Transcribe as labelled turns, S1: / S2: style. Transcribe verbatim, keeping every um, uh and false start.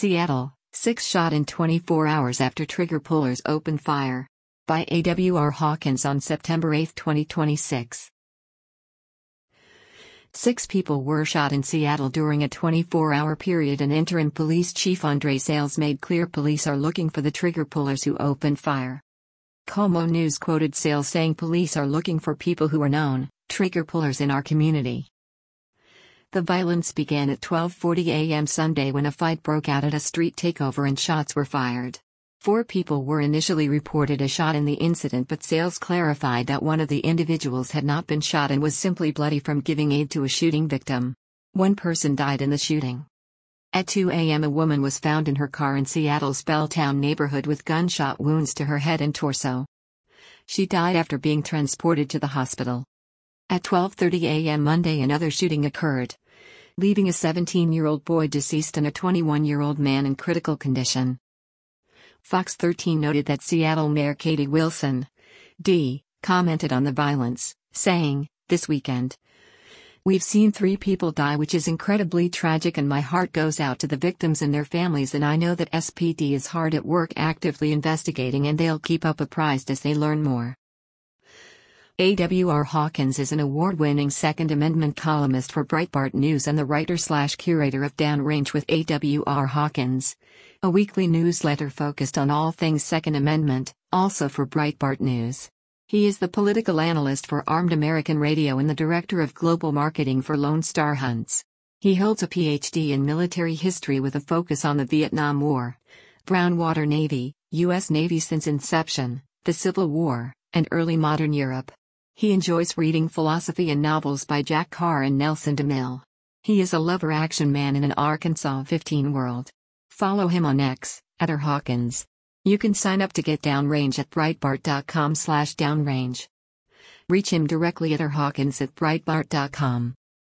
S1: Seattle, six shot in twenty-four hours after trigger pullers opened fire. By A W R Hawkins on September eighth, twenty twenty-six. Six people were shot in Seattle during a twenty-four hour period, and interim police chief Andre Sales made clear police are looking for the trigger pullers who opened fire. KOMO News quoted Sales saying police are looking for people who are known trigger pullers in our community. The violence began at twelve forty a m Sunday when a fight broke out at a street takeover and shots were fired. Four people were initially reported as shot in the incident, but Sales clarified that one of the individuals had not been shot and was simply bloody from giving aid to a shooting victim. One person died in the shooting. At two a m a woman was found in her car in Seattle's Belltown neighborhood with gunshot wounds to her head and torso. She died after being transported to the hospital. At twelve thirty a m Monday, another shooting occurred, leaving a seventeen-year-old boy deceased and a twenty-one-year-old man in critical condition. Fox thirteen noted that Seattle Mayor Katie Wilson, D, commented on the violence, saying, "This weekend, we've seen three people die, which is incredibly tragic, and my heart goes out to the victims and their families, and I know that S P D is hard at work actively investigating, and they'll keep up apprised as they learn more." A W R Hawkins is an award-winning Second Amendment columnist for Breitbart News and the writer-slash-curator of Downrange with A W R Hawkins, a weekly newsletter focused on all things Second Amendment, also for Breitbart News. He is the political analyst for Armed American Radio and the director of global marketing for Lone Star Hunts. He holds a P H D in military history with a focus on the Vietnam War, Brown Water Navy, U S Navy since inception, the Civil War, and early modern Europe. He enjoys reading philosophy and novels by Jack Carr and Nelson DeMille. He is a lover action man in an Arkansas fifteen world. Follow him on X, at R Hawkins. You can sign up to get Downrange at breitbart dot com slash downrange. Reach him directly at R Hawkins at breitbart dot com.